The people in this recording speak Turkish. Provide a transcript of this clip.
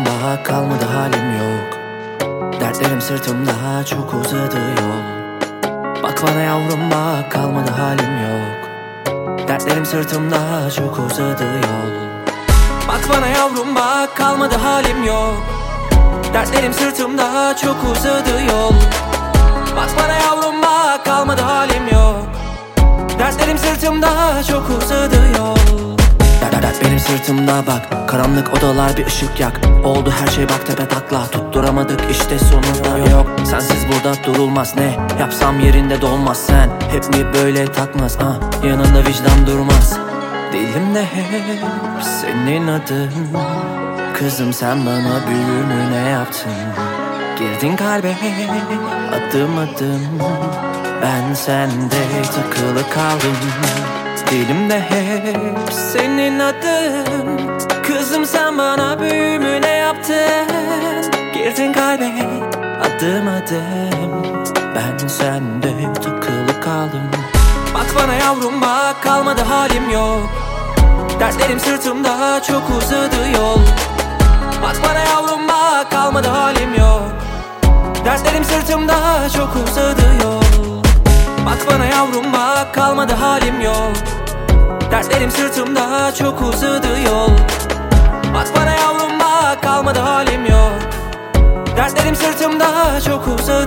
yavrum bak, kalmadı halim yok. Dertlerim sırtımda, çok uzadı yol. Bak bana yavrum bak, kalmadı halim yok. Dertlerim sırtımda, çok uzadı yol. Bak bana yavrum bak, kalmadı halim yok. Dertlerim sırtımda, çok uzadı yol. Bak bana yavrum bak, kalmadı halim yok. Dertlerim sırtımda, çok uzadı yol. Dert benim sırtımda bak, karanlık odalar bir ışık yak. Oldu her şey bak tepe takla, tutturamadık işte sonunda yok. Sensiz burada durulmaz, ne yapsam yerinde dolmaz. Sen hep mi böyle takmaz, yanında vicdan durmaz. Dilimde hep senin adın. Kızım sen bana büyümü ne yaptın? Girdin kalbe adım adım. Ben sende takılı kaldım. Dilimde hep senin adın. Kızım sen bana büyümü ne yaptın? Girdin kalbe adım adım. Ben sende takılı kaldım. Bak bana yavrum bak, kalmadı halim yok. Dertlerim sırtımda, çok uzadı yol. Bak bana yavrum bak, kalmadı halim yok. Dertlerim sırtımda, çok uzadı yol. Bak bana yavrum bak, kalmadı halim yok. Dertlerim sırtımda, çok uzadı yol. Bak bana yavrum bak, kalmadı halim yok. Dertlerim sırtımda, çok uzadı